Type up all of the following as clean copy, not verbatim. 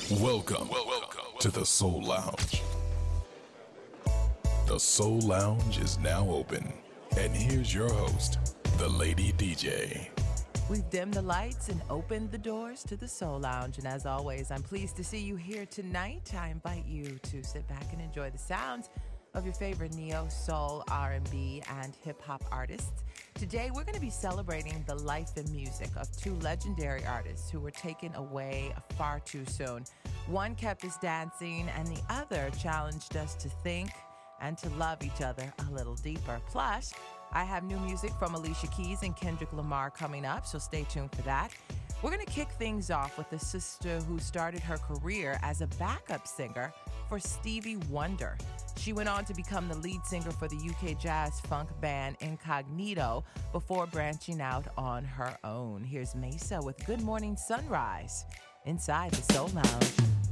Welcome to the Soul Lounge. The Soul Lounge is now open. And here's your host, the Lady DJ. We've dimmed the lights and opened the doors to the Soul Lounge. And as always, I'm pleased to see you here tonight. I invite you to sit back and enjoy the sounds of your favorite neo, soul, R&B, and hip-hop artists. Today, we're going to be celebrating the life and music of two legendary artists who were taken away far too soon. One kept us dancing, and the other challenged us to think and to love each other a little deeper. Plus, I have new music from Alicia Keys and Kendrick Lamar coming up, so stay tuned for that. We're going to kick things off with a sister who started her career as a backup singer for Stevie Wonder. She went on to become the lead singer for the UK jazz funk band Incognito before branching out on her own. Here's Mesa with Good Morning Sunrise inside the Soul Lounge.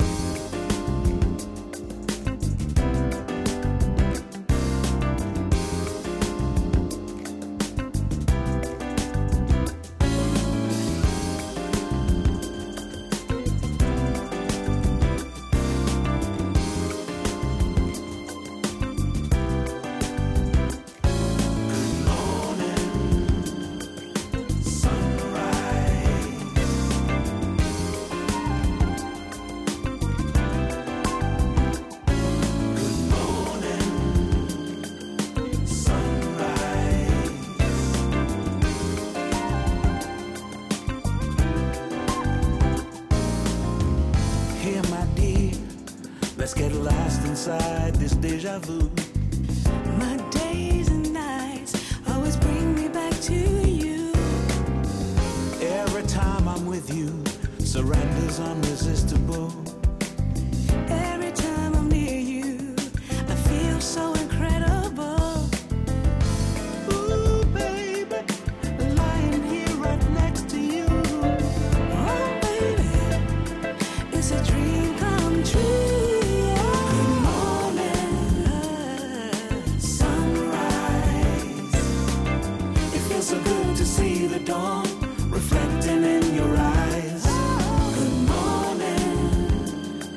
Deja vu. My days and nights always bring me back to you. Every time I'm with you, surrender's unresistible. Every time I'm near you, I feel so incredible. Ooh, baby, lying here right next to you. Oh, baby, it's a dream come true. So good to see the dawn reflecting in your eyes. Good morning,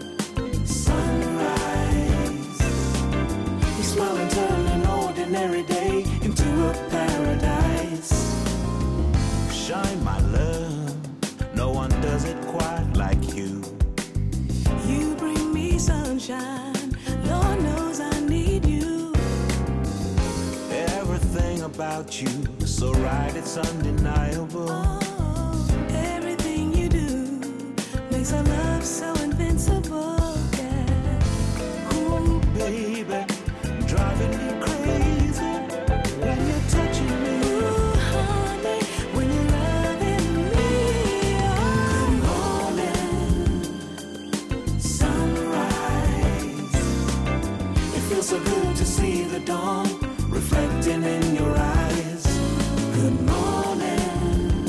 sunrise. You smile and turn an ordinary day into a paradise. Shine, my love, no one does it quite like you. You bring me sunshine, Lord knows I need you. Everything about you so right, it's undeniable. Oh, everything you do makes our love so invincible, yeah. Ooh, baby, driving me crazy when you're touching me. Ooh, honey, when you're loving me. Oh. Good morning, sunrise. It feels so good to see the dawn reflecting in your eyes. Good morning,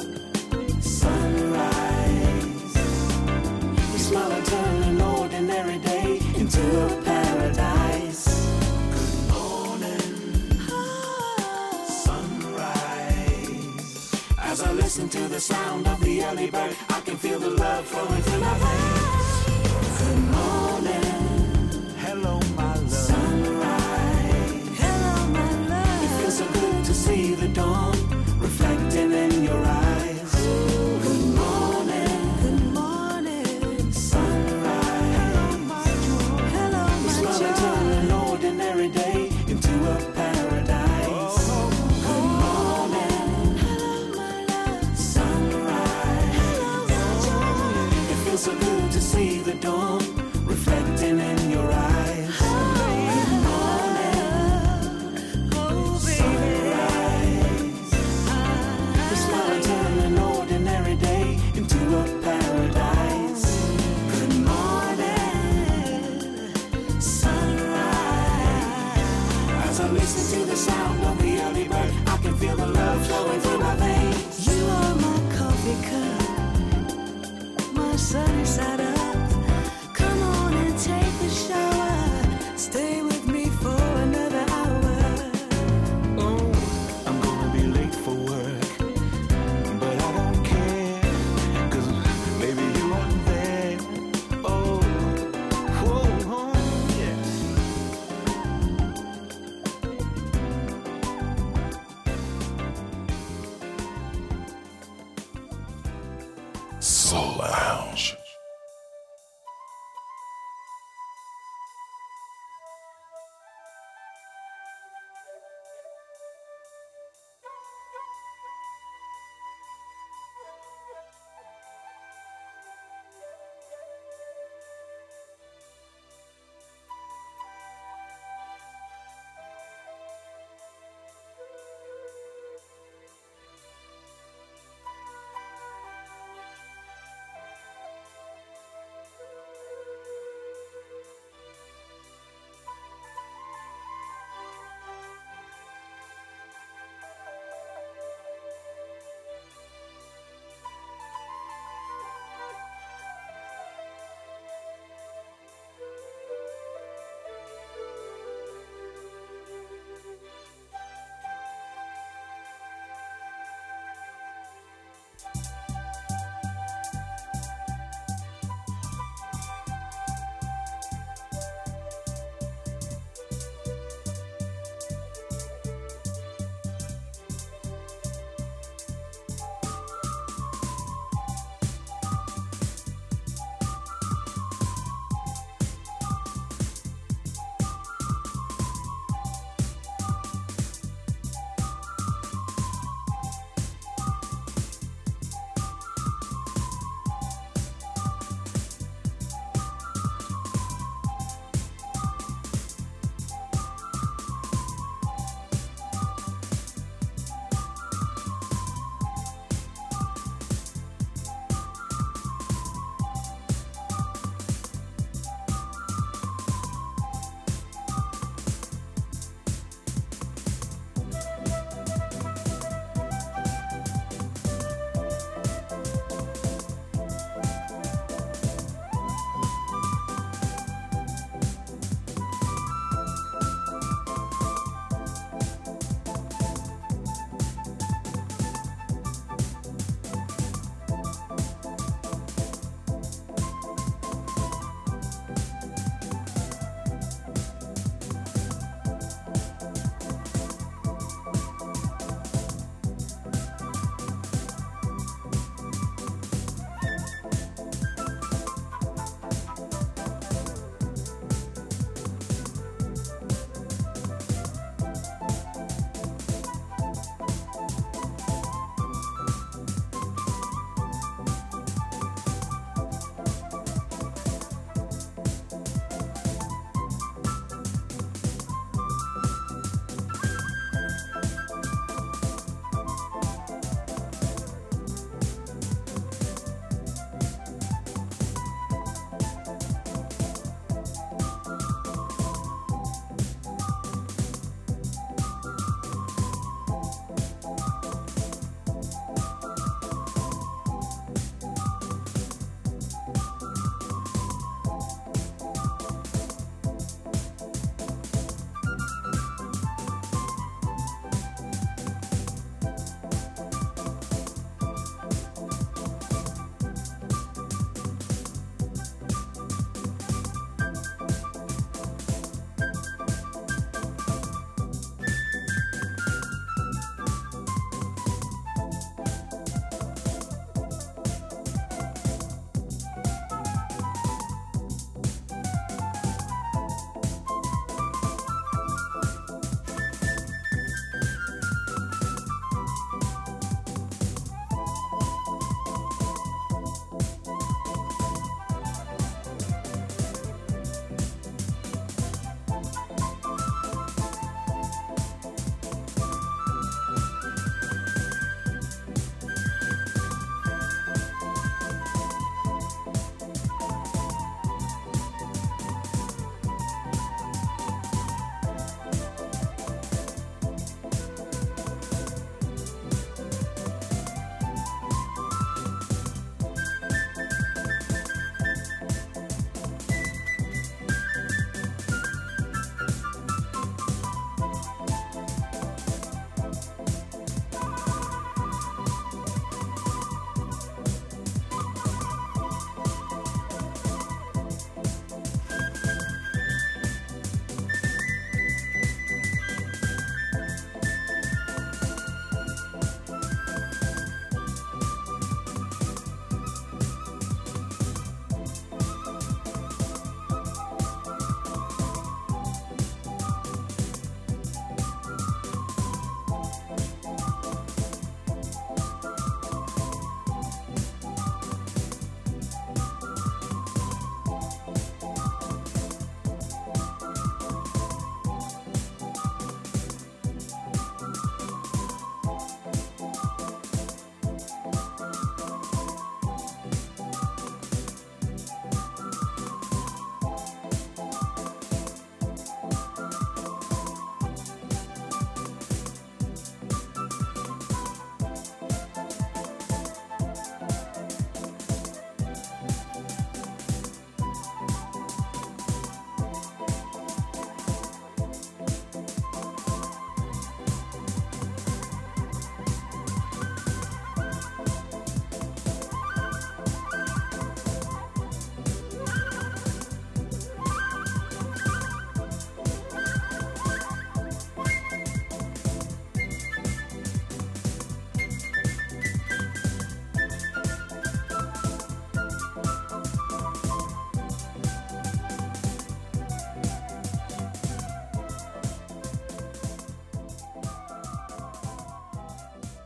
sunrise. You smile and turn an ordinary day into a paradise. Good morning, sunrise. As I listen to the sound of the early bird, I can feel the love flowing through my veins. Good morning, hello my love. Sunrise, hello my love. It feels so good to see the dawn reflecting in your eyes. Good morning, sunrise. Hello my joy, hello my You smile and turn an ordinary day into a paradise. Good morning, hello my love. sunrise. Hello my joy. It feels so good to see the dawn reflecting in your eyes. Good morning, Oh, baby. sunrise. You smile and turn an ordinary day into a paradise. Good morning, sunrise. As I listen to the sound of the early bird, I can feel the love flowing through my veins. You are my coffee cup, my sunny side up. Come on and take a shower. Stay with me for another hour. Oh, I'm gonna be late for work, but I don't care, 'cause baby you are there. Oh, Soul Lounge.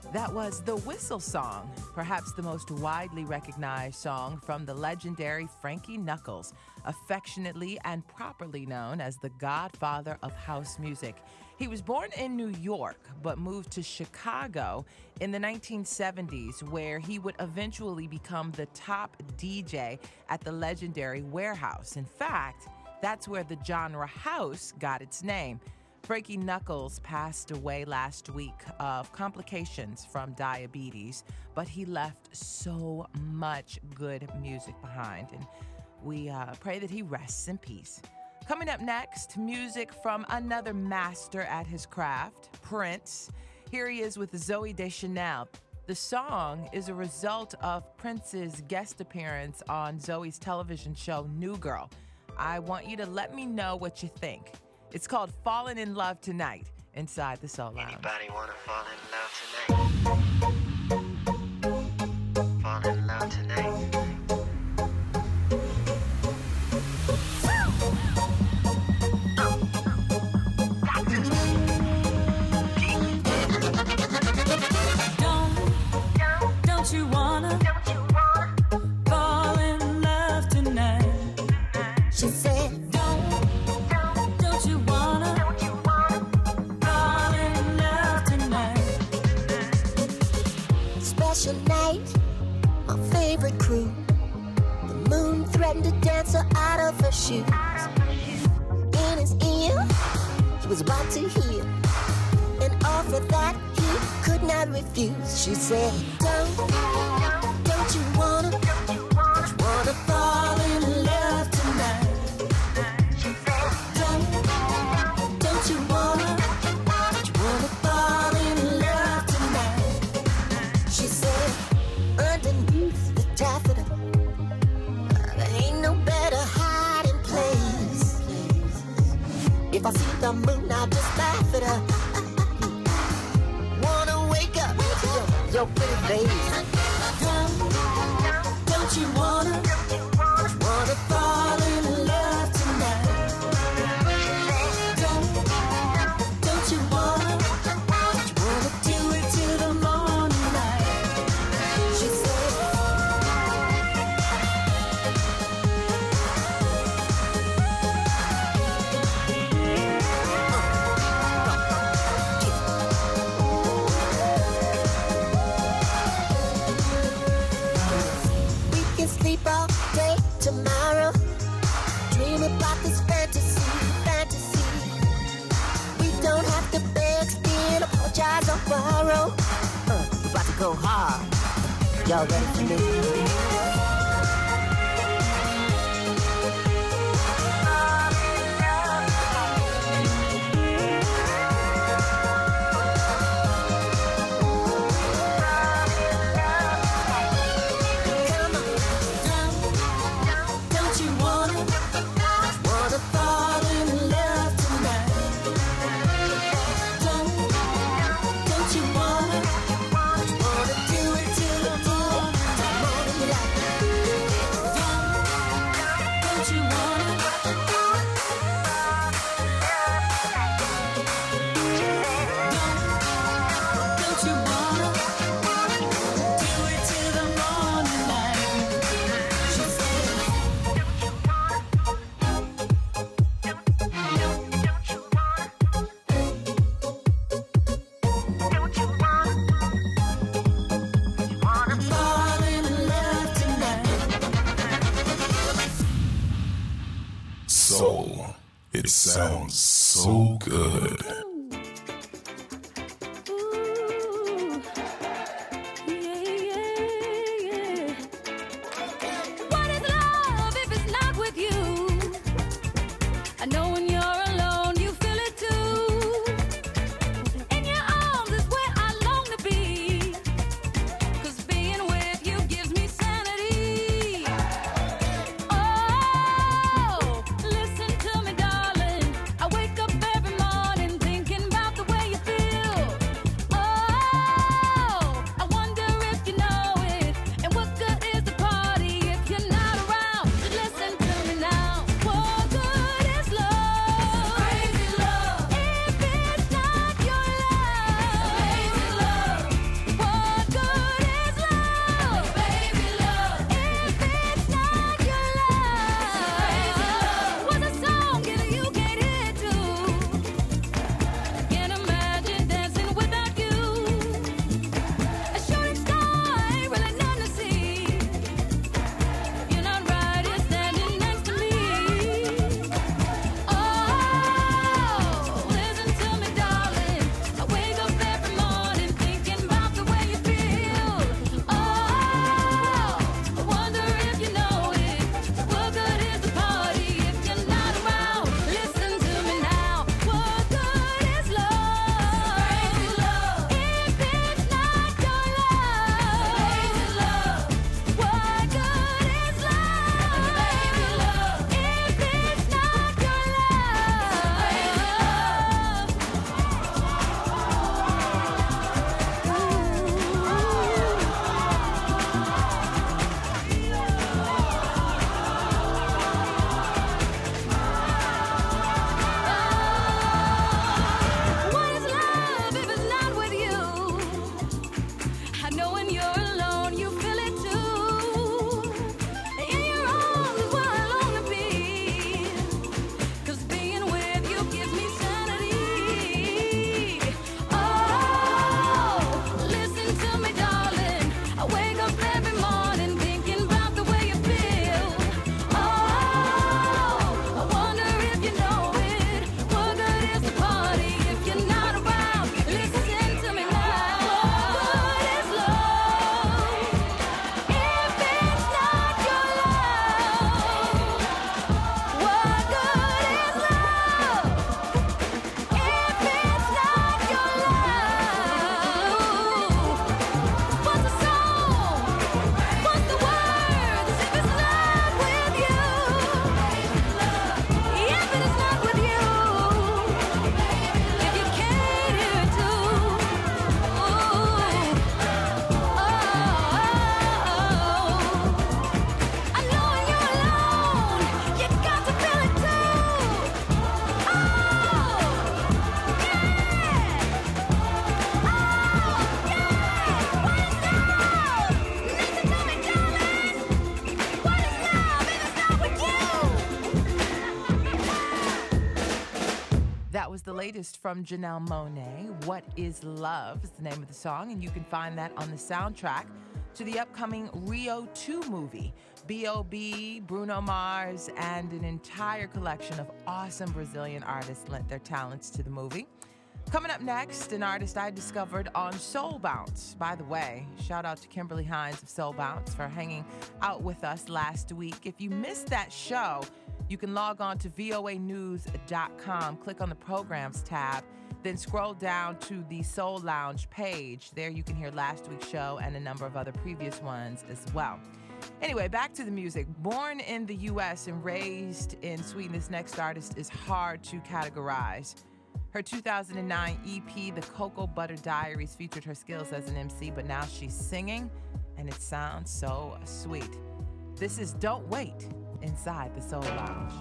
That was The Whistle Song, perhaps the most widely recognized song from the legendary Frankie Knuckles, affectionately and properly known as the godfather of house music. He was born in New York, but moved to Chicago in the 1970s, where he would eventually become the top DJ at the legendary Warehouse. In fact, that's where the genre house got its name. Frankie Knuckles passed away last week of complications from diabetes, but he left so much good music behind, and we pray that he rests in peace. Coming up next, music from another master at his craft, Prince. Here he is with Zooey Deschanel. The song is a result of Prince's guest appearance on Zooey's television show, New Girl. I want you to let me know what you think. It's called Falling in Love Tonight inside the Soul Lounge. Anybody wanna fall in love tonight? Fall in love tonight. Don't you wanna fall in love tonight? She said, don't you wanna fall in love tonight? Special night, my favorite crew. The moon threatened to dance her out of her shoes. In his ear, he was about to hear an offer that he could not refuse. She said, don't you wanna fall in love tonight? Don't you wanna fall in love tonight? She said, underneath the taffeta, there ain't no better hiding place. If I see the moon, I'll just laugh at her. Wanna wake up your pretty face. Don't you wanna fall in love tonight? Don't you wanna do it till the morning light? She said, we can sleep all day tomorrow. Dream about this fantasy. We don't have to beg, steal, apologize, or borrow. We're about to go hard. Y'all ready for me? Don't you wanna fall in love tonight? Don't you wanna do it till the morning light? Don't you wanna? Don't you wanna do it till the morning light? She said, fall in love tonight. Soul. It sounds so good. Ooh, yeah. What is love if it's not with you? I know when you're alone, you feel it too. In your arms is where I long to be. 'Cause being with you gives me sanity. Oh, listen to me, darling. I wake up every morning thinking was the latest from Janelle Monáe. What is Love is the name of the song, and you can find that on the soundtrack to the upcoming Rio 2 movie. B.O.B., Bruno Mars, and an entire collection of awesome Brazilian artists lent their talents to the movie. Coming up next, an artist I discovered on Soul Bounce. By the way, shout out to Kimberly Hines of Soul Bounce for hanging out with us last week. If you missed that show, you can log on to voanews.com, click on the Programs tab, then scroll down to the Soul Lounge page. There you can hear last week's show and a number of other previous ones as well. Anyway, back to the music. Born in the U.S. and raised in Sweden, this next artist is hard to categorize. Her 2009 EP, The Cocoa Butter Diaries, featured her skills as an MC, but now she's singing, and it sounds so sweet. This is Don't Wait inside the Soul Lounge.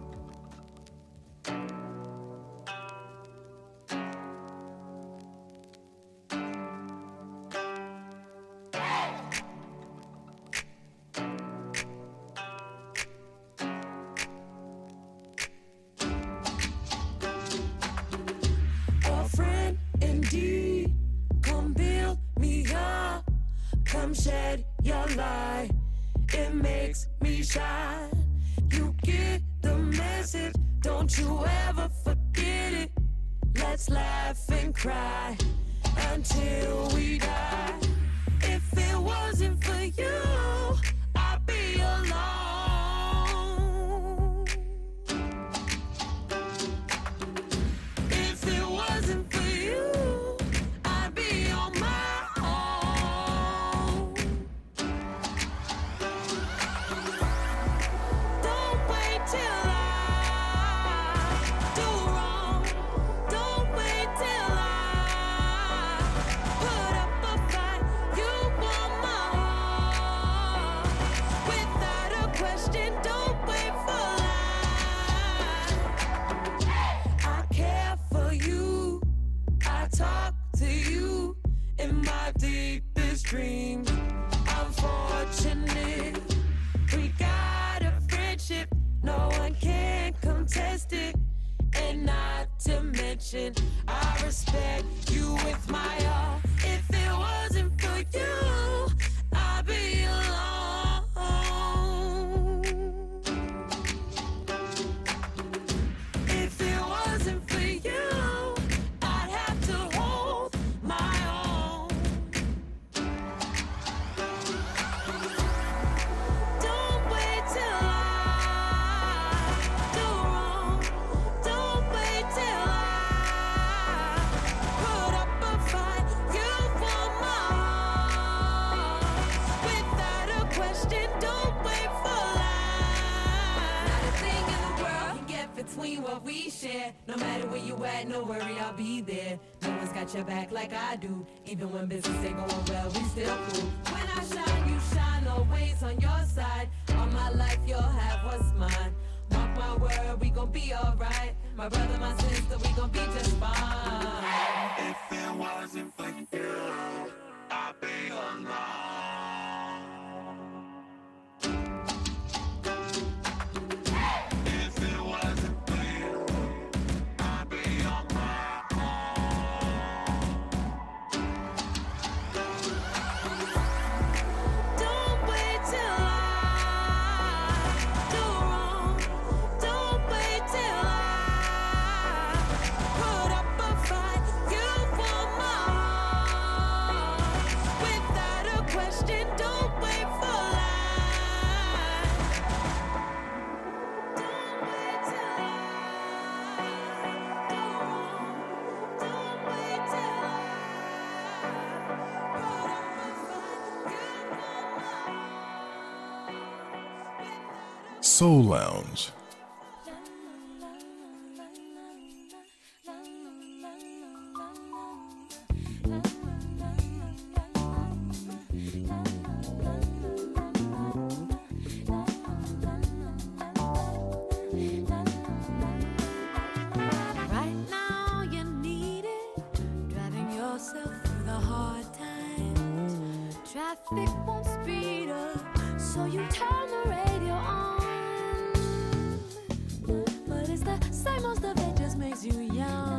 Shed your light, it makes me shine. You get the message, don't you ever forget it. Let's laugh and cry until we die. If it wasn't for you, I'd be alone. If it wasn't for you, I'd be on my dream. I'm fortunate, we got a friendship, no one can contest it. And not to mention, I respect you with my all. If it wasn't for you, I'd be alone. If it wasn't for you, I'd have to hold my own. Between what we share, no matter where you at, no worry, I'll be there. No one's got your back like I do. Even when business ain't going well, we still cool. When I shine, you shine, always on your side. All my life, you'll have what's mine. Mark my word, we gon' be alright. My brother, my sister, we gon' be just fine. If it wasn't for you, I'd be alone. Soul Lounge. Right now you need it, driving yourself through the hard times. Traffic won't speed up, so you turn the radio on. But it's the same, most of it just makes you young.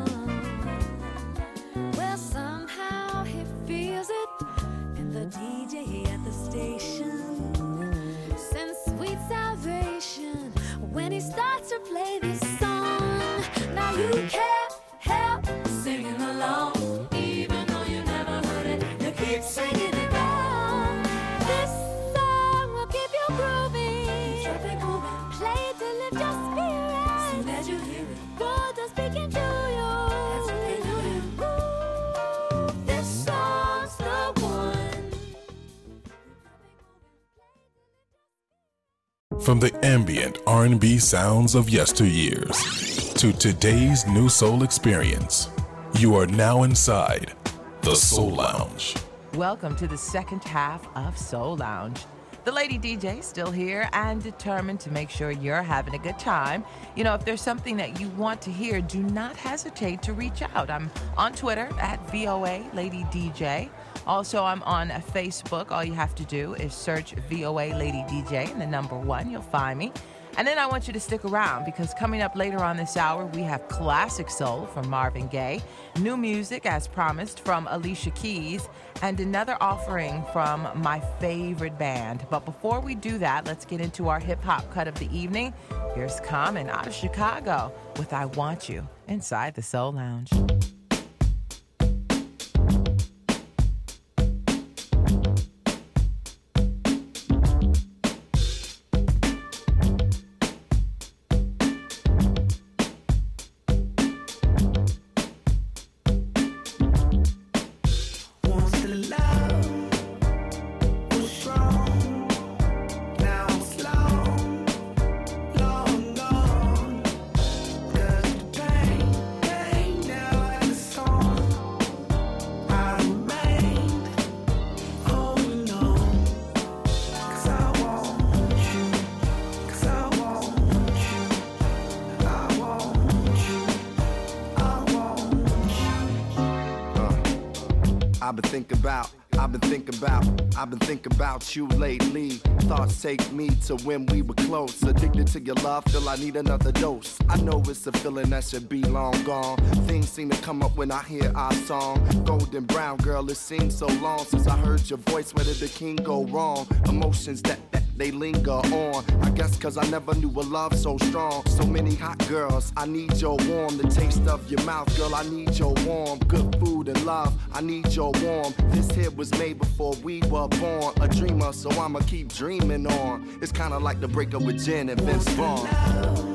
From the ambient R&B sounds of yesteryears to today's new soul experience, you are now inside the Soul Lounge. Welcome to the second half of Soul Lounge. The Lady DJ still here and determined to make sure you're having a good time. You know, if there's something that you want to hear, do not hesitate to reach out. I'm on Twitter at VOA Lady DJ. Also, I'm on Facebook. All you have to do is search VOA Lady DJ and the number 1. You'll find me. And then I want you to stick around because coming up later on this hour, we have classic soul from Marvin Gaye, new music as promised from Alicia Keys, and another offering from my favorite band. But before we do that, let's get into our hip-hop cut of the evening. Here's Common out of Chicago with I Want You inside the Soul Lounge. I've been thinking about you lately. Thoughts take me to when we were close. Addicted to your love, feel I need another dose. I know it's a feeling that should be long gone. Things seem to come up when I hear our song. Golden brown girl, it seems so long since I heard your voice. Where did the king go wrong? Emotions that they linger on. I guess cause I never knew a love so strong. So many hot girls, I need your warm. The taste of your mouth, girl, I need your warm. Good food and love, I need your warm. This here was made before we were born. A dreamer, so I'ma keep dreaming on. It's kinda like the breakup with Jen and Vince Vaughn.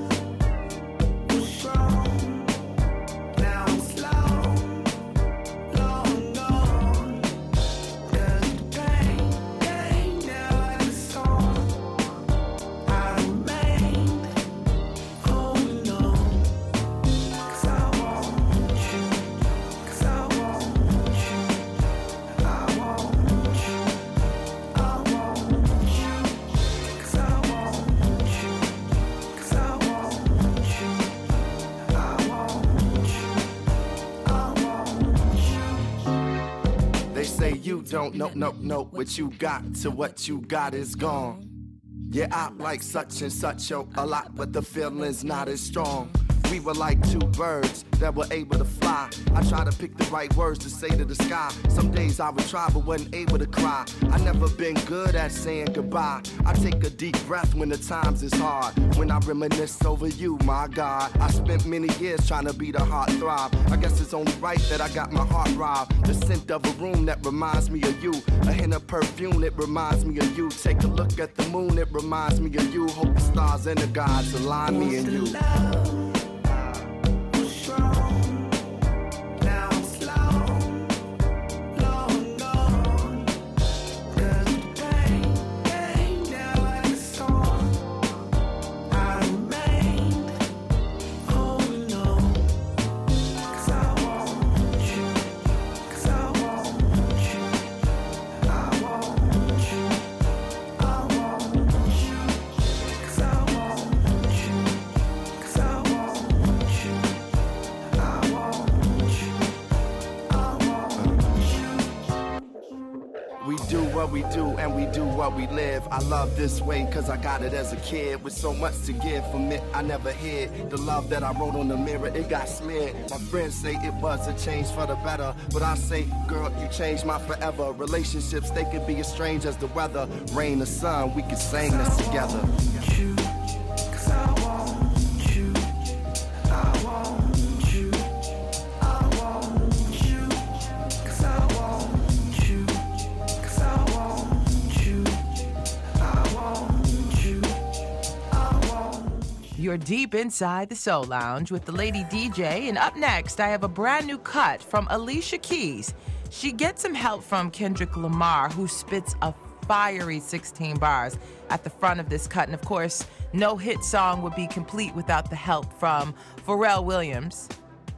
Don't know what you got till what you got is gone. Yeah, I like such and such a lot, but the feeling's not as strong. We were like two birds that were able to fly. I tried to pick the right words to say to the sky. Some days I would try but wasn't able to cry. I never been good at saying goodbye. I take a deep breath when the times is hard. When I reminisce over you, my God. I spent many years trying to be the heart throb. I guess it's only right that I got my heart robbed. The scent of a room that reminds me of you. A hint of perfume, it reminds me of you. Take a look at the moon, it reminds me of you. Hope the stars and the gods align me and you. We do and we do what we live. I love this way cause I got it as a kid. With so much to give from it I never hid. The love that I wrote on the mirror, it got smeared. My friends say it was a change for the better, but I say, girl, you changed my forever. Relationships, they could be as strange as the weather. Rain or sun, we could sing this together. You're deep inside the Soul Lounge with the Lady DJ, and up next, I have a brand new cut from Alicia Keys. She gets some help from Kendrick Lamar, who spits a fiery 16 bars at the front of this cut. And of course, no hit song would be complete without the help from Pharrell Williams.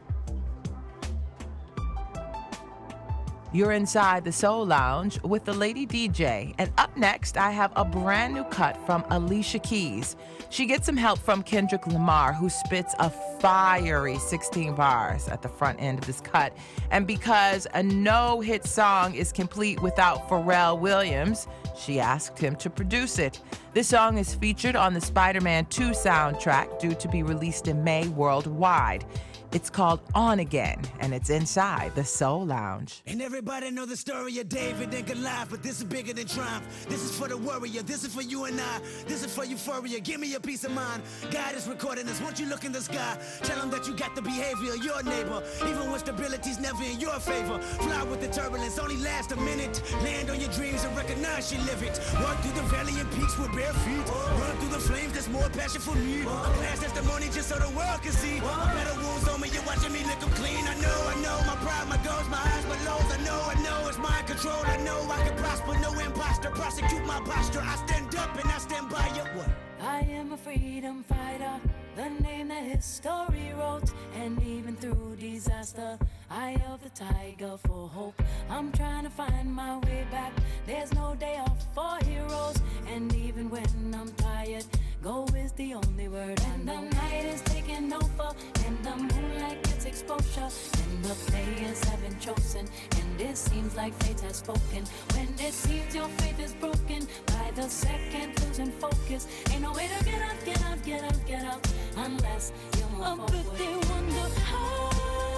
You're inside the Soul Lounge with the Lady DJ. And up next, I have a brand new cut from Alicia Keys. She gets some help from Kendrick Lamar, who spits a fiery 16 bars at the front end of this cut. And because a no-hit song is complete without Pharrell Williams, she asked him to produce it. This song is featured on the Spider-Man 2 soundtrack, due to be released in May worldwide. It's called On Again, and it's inside the Soul Lounge. And everybody know the story of David and Goliath, but this is bigger than triumph. This is for the warrior, this is for you and I. This is for euphoria, give me a peace of mind. God is recording this, won't you look in the sky? Tell him that you got the behavior of your neighbor, even when stability's never in your favor. Fly with the turbulence, only last a minute. Land on your dreams and recognize you live it. Walk through the valley and peaks with bare feet. Run through the flames, there's more passion for me. A past testimony just so the world can see. Better wounds on me, you're watching me lick them clean. I know, my pride, my goals, my highs, my lows. I know, it's mind control. I know I can prosper, no imposter. Prosecute my posture, I stand up and I stand by you. What? I am a freedom fighter, the name that history wrote. And even through disaster, I held the tiger for hope. I'm trying to find my way back, there's no day off for heroes. And even when I'm tired, go is the only word. And the night is taking over, and the moonlight gets exposure, and the players have been chosen, and it seems like fate has spoken. When it seems your faith is broken, by the second losing focus, ain't no way to get out, get out, get out, get out, unless you move forward. But they wonder how.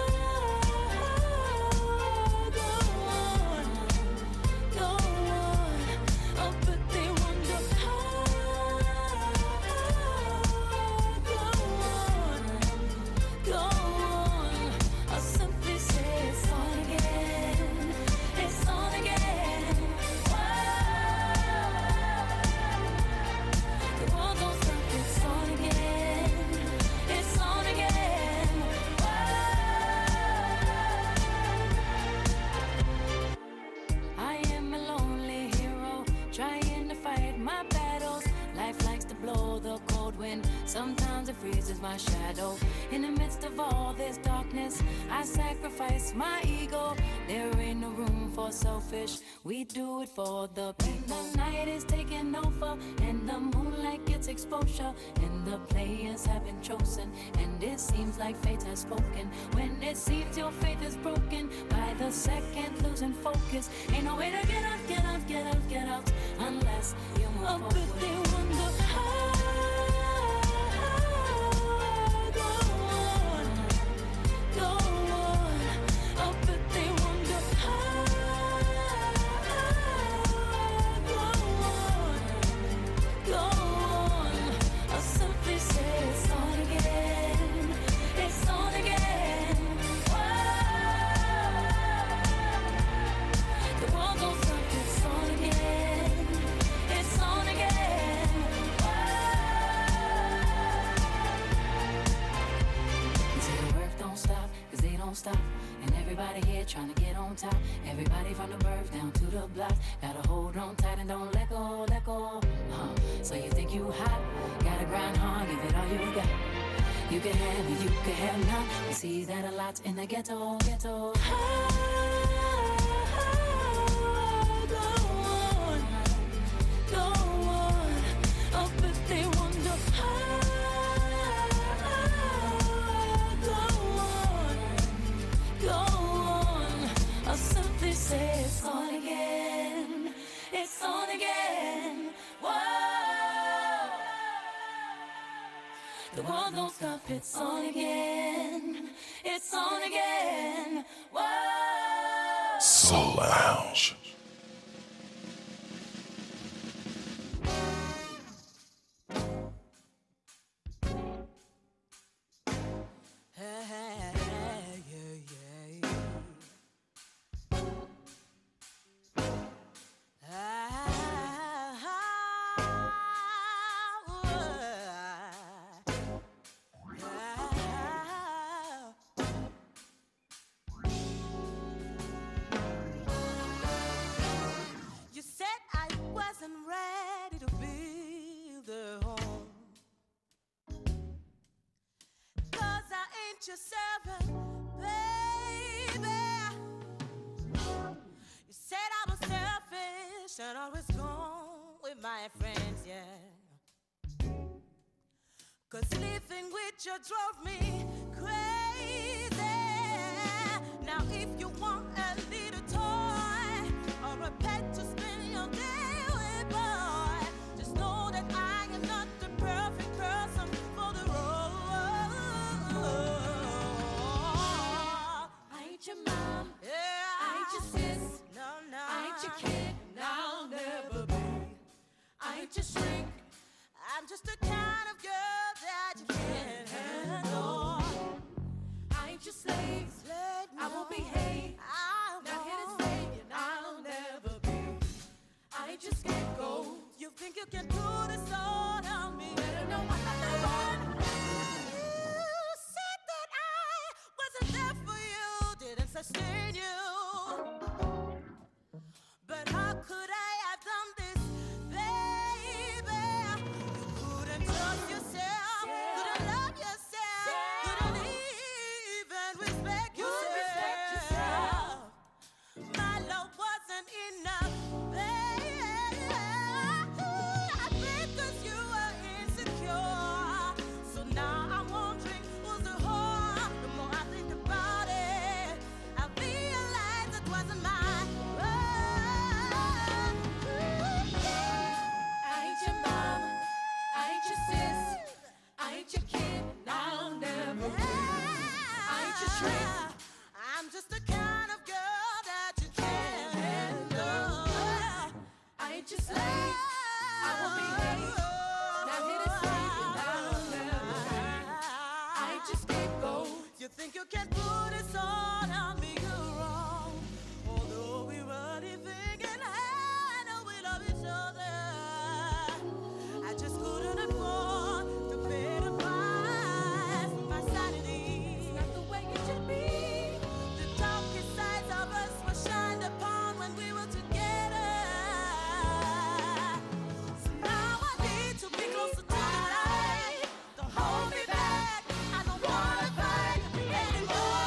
Sometimes it freezes my shadow. In the midst of all this darkness, I sacrifice my ego. There ain't no room for selfish, we do it for the people. The night is taking over, and the moonlight gets exposure, and the players have been chosen, and it seems like fate has spoken. When it seems your faith is broken, by the second losing focus, ain't no way to get out, get out, get out, get out, unless you move forward. But they wonder how. Stop, and everybody here trying to get on top. Everybody from the birth down to the block, gotta hold on tight and don't let go, let go. So you think you hot, gotta grind hard, give it all you got. You can have me, you can have not. We see that a lot in the ghetto, ghetto. Go on, oh, but they wonder how. Say it's on again, it's on again. Whoa. The world don't stop, it's on again, it's on again. Whoa. Soul Lounge. yourself, baby. You said I was selfish and always gone with my friends, yeah. 'Cause living with you drove me crazy. Now if you want a little toy or a pet to spend your day with, boy, just know that I am not the perfect person for the role. I ain't your mom, yeah. I ain't your sis, no. I ain't your kid, and I'll never be. I ain't your shrink, I'm just the kind of girl that you can't handle. I ain't your slave, no. I won't behave. Not here to save you, and I'll never be. I ain't your scapegoat. You think you can put this all on me? Better know I'm not the one. You said that I wasn't there for you, didn't sustain you. But how could I have done this, baby? You couldn't trust yourself, couldn't love yourself, couldn't even respect yourself. My love wasn't enough, baby. I think 'cause you were insecure. So now I'm wondering who's the whore. The more I think about it, I realize it wasn't mine. I ain't your mom, I ain't your sis, I ain't your kid, and I'll never be. I ain't your shrink, I'm just the kind of girl that you can't handle. I ain't your slave, I won't behave. Not here to save you, and I'll never be. I ain't your scapegoat. You think you can put this all on me? You're wrong. Although we were living in hell, know we love each other. I just couldn't afford to pay the price for my sanity. It's not the way it should be. The darkest sides of us were shined upon when we were together. So now I need to be closer to the light. Don't hold me back. I don't wanna fight anymore.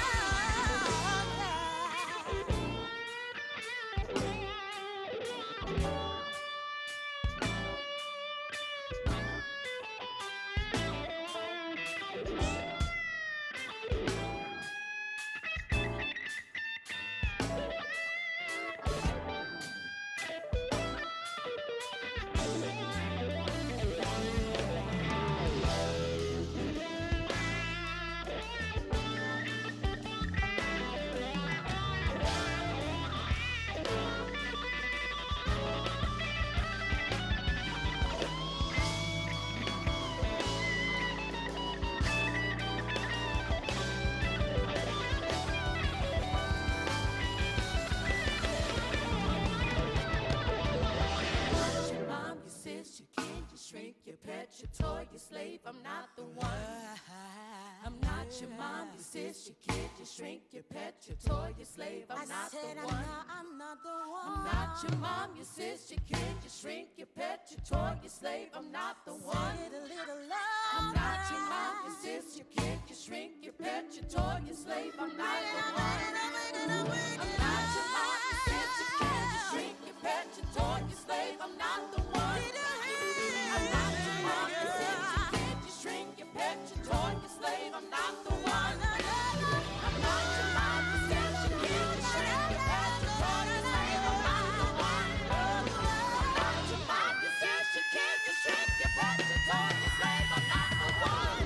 Your mom, your sis, your kid, your shrink, your pet, your toy, your slave. I'm not the one. I'm not your mom, your sis, your kid, your shrink, your pet, your toy, your slave. I'm not the one. I'm not the one. I'm not your mom, your sis, your kid, your shrink, your pet, your toy, your slave. I'm not the one. I'm not your mom, your sis, your kid, your shrink, your pet, your toy, your slave. I'm not the one. I'm not your mom, your sis, your kid, your shrink, your pet, your toy, your slave. I'm not the one. I'm not your mom, your sis, your kid, your shrink, your pet, your toy, your slave. I'm not the one. I'm not your mom, your sis, your kid, your shrink, your pet, your toy, your slave. I'm not the one. I'm not your mom, your sis, your kid, your shrink, your pet, your toy, your slave. I'm not the one.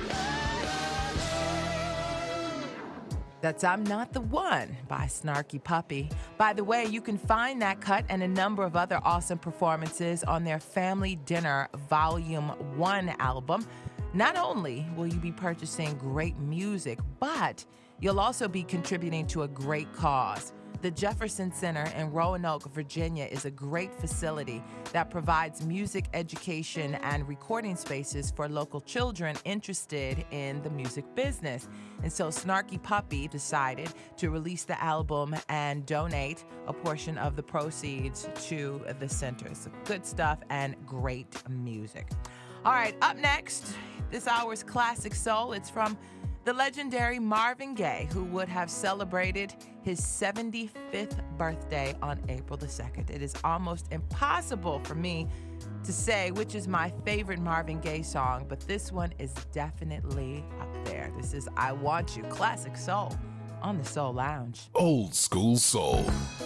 That's I'm Not the One by Snarky Puppy. By the way, you can find that cut and a number of other awesome performances on their Family Dinner Volume 1 album. Not only will you be purchasing great music, but you'll also be contributing to a great cause. The Jefferson Center in Roanoke, Virginia is a great facility that provides music education and recording spaces for local children interested in the music business. And so Snarky Puppy decided to release the album and donate a portion of the proceeds to the center. So good stuff and great music. All right, up next, this hour's Classic Soul. It's from The legendary Marvin Gaye, who would have celebrated his 75th birthday on April the 2nd. It is almost impossible for me to say which is my favorite Marvin Gaye song, but this one is definitely up there. This is I Want You, classic soul on the Soul Lounge. Old school soul.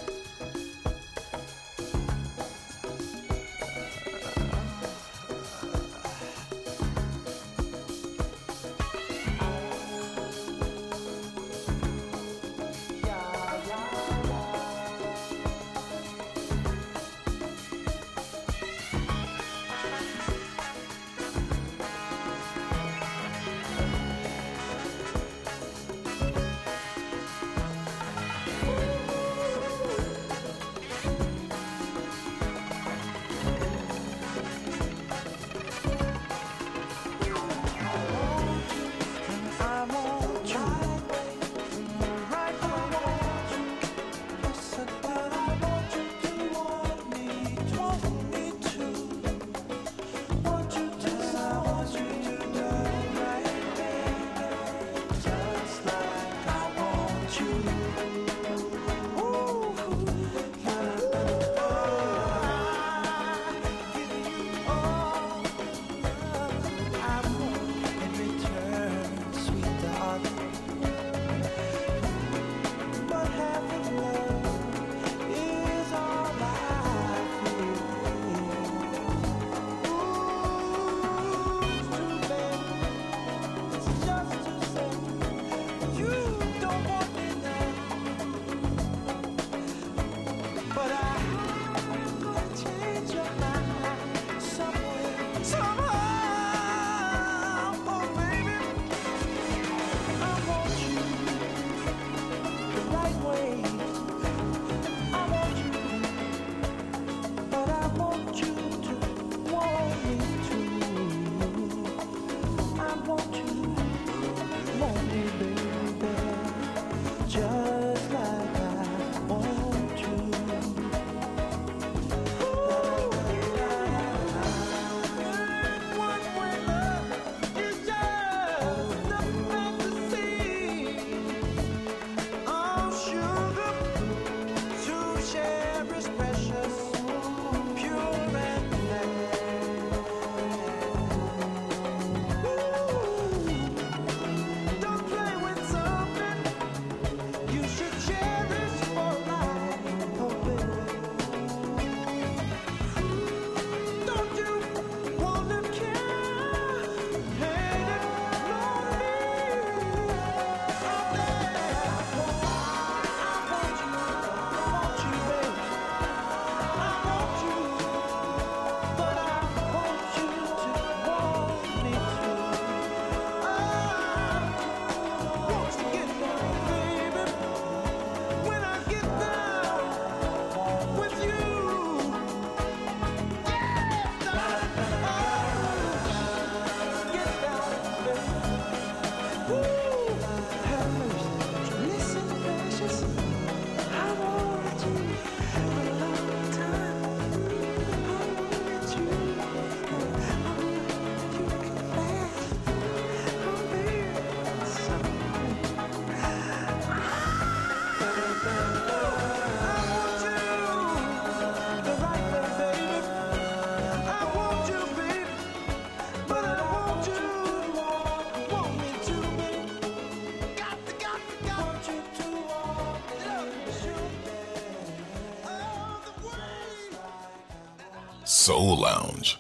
Soul Lounge.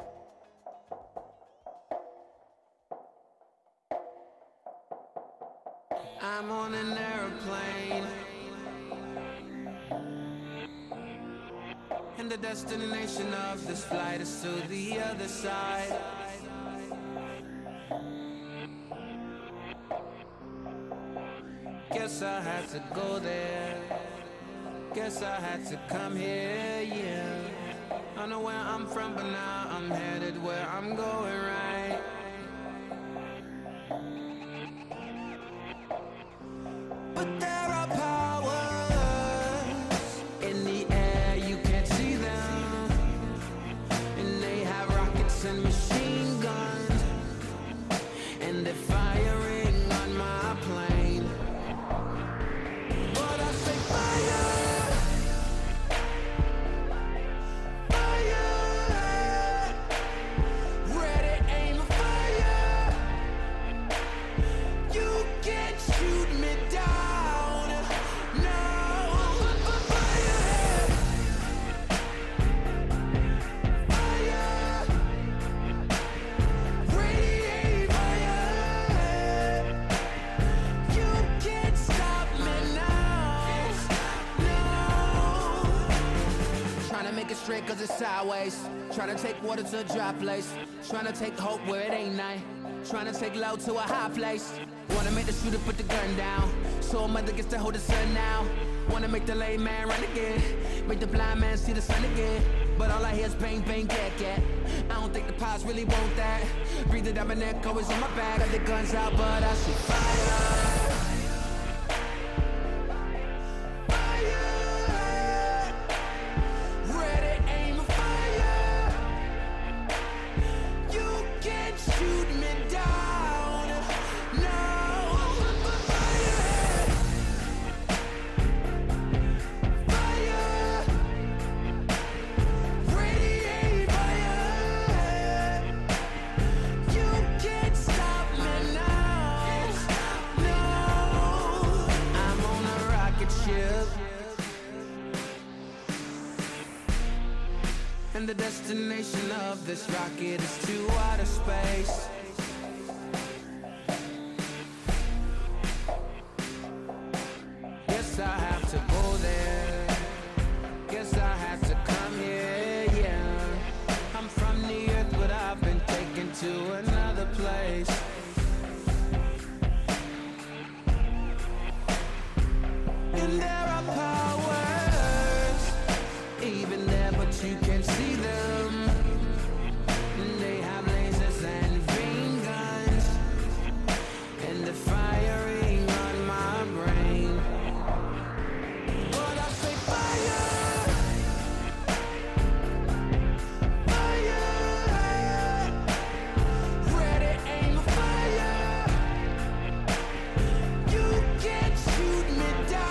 I'm on an airplane, and the destination of this flight is to the other side. Guess I had to go there, guess I had to come here, yeah. I know where I'm from, but now I'm headed where I'm going, right? But there are powers in the air, you can't see them, and they have rockets and machine guns, and they're firing on straight cause it's sideways. Trying to take water to a dry place. Trying to take hope where it ain't night. Trying to take low to a high place. Wanna make the shooter put the gun down. So a mother gets to hold the sun now. Wanna make the lame man run again. Make the blind man see the sun again. But all I hear is bang, bang, gat, gat. I don't think the pops really want that. Breathe it down my neck, always on my back. Got the guns out, but I see fire. And the destination of this rocket is to outer space. Guess I have to go there. Guess I have to come here, yeah. I'm from the earth, but I've been taken to another place. And there are powers, even there, but you can see them. And they have lasers and beam guns, and they're firing on my brain. But I say fire, fire, ready, aim, fire. You can't shoot me down.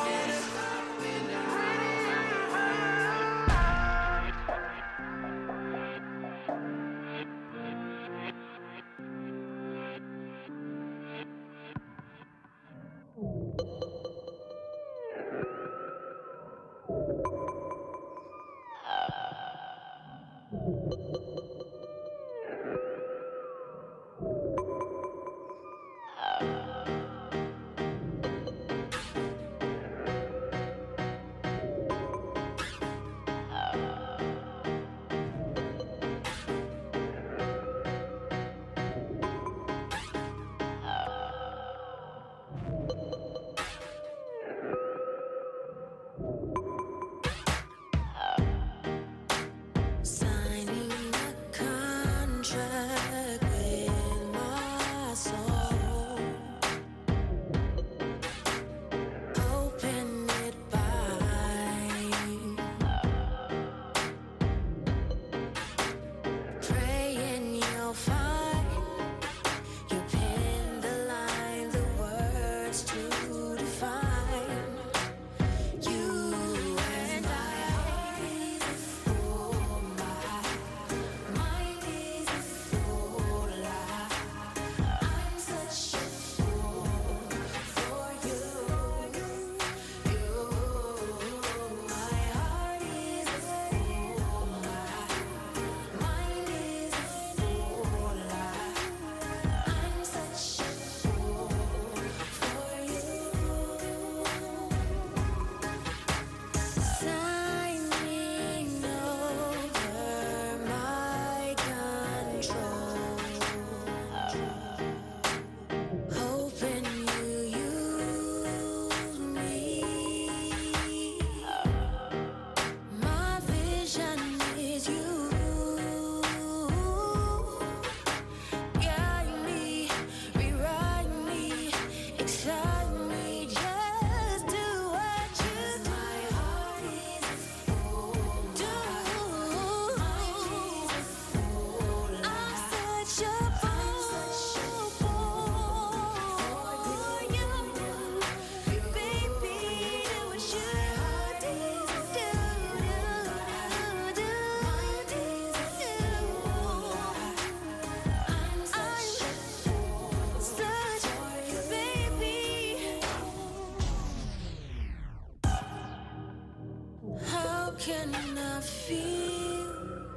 Can I feel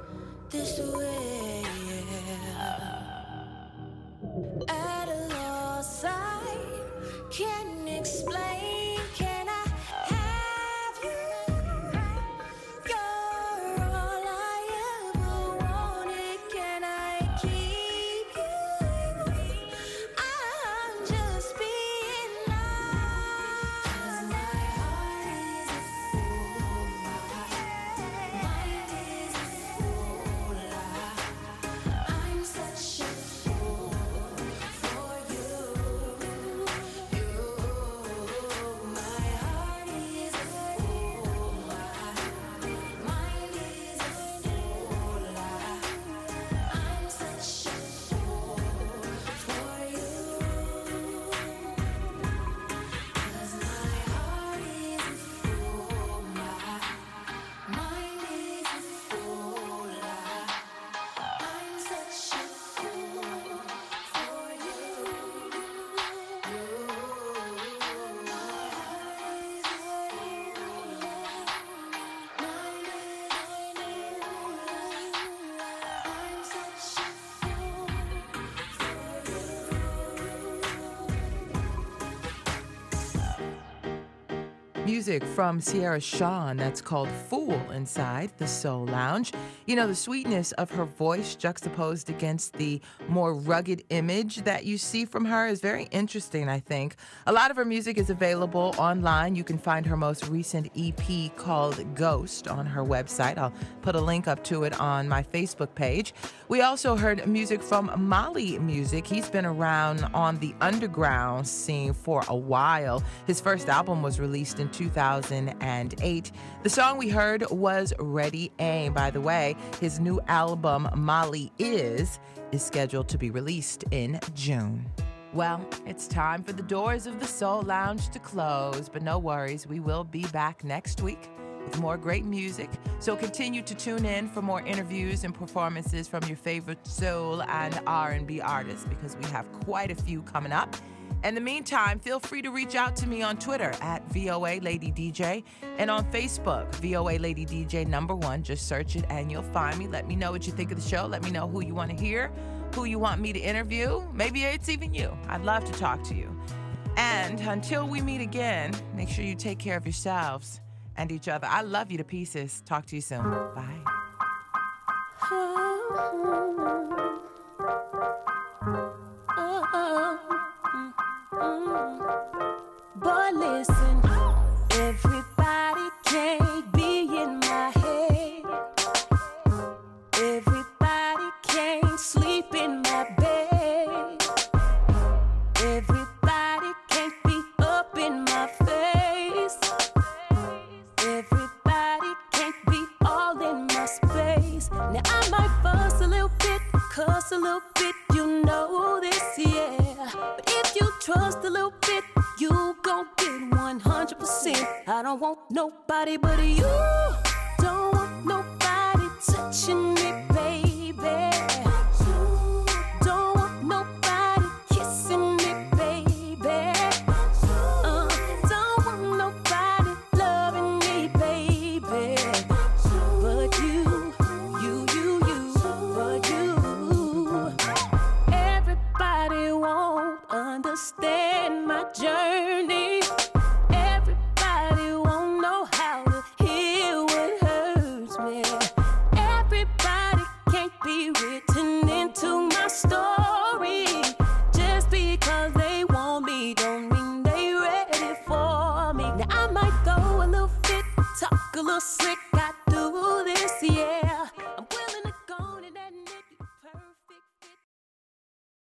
this way? At a loss, I can't explain. Can I have you? Your Music from Sierra Shawn that's called Fool inside the Soul Lounge. You know, the sweetness of her voice juxtaposed against the more rugged image that you see from her is very interesting, I think. A lot of her music is available online. You can find her most recent EP called Ghost on her website. I'll put a link up to it on my Facebook page. We also heard music from Mali Music. He's been around on the underground scene for a while. His first album was released in 2008. The song we heard was Ready Aim. By the way, his new album, Mali is scheduled to be released in June. Well, it's time for the doors of the Soul Lounge to close, but no worries, we will be back next week with more great music. So continue to tune in for more interviews and performances from your favorite soul and R&B artists, because we have quite a few coming up. In the meantime, feel free to reach out to me on Twitter at VOA Lady DJ and on Facebook, VOA Lady DJ #1. Just search it and you'll find me. Let me know what you think of the show. Let me know who you want to hear, who you want me to interview. Maybe it's even you. I'd love to talk to you. And until we meet again, make sure you take care of yourselves and each other. I love you to pieces. Talk to you soon. Bye. Boy, listen, everybody can't be in my head. Everybody can't sleep in my bed. Everybody can't be up in my face. Everybody can't be all in my space. Now I might fuss a little bit, cuss a little bit, you know this, yeah. But if you trust a little bit, you gon' get 100%. I don't want nobody but you. Don't want nobody touching me, baby. Don't want nobody kissing me, baby. Don't want nobody loving me, baby. But you, but you. Everybody won't understand my journey.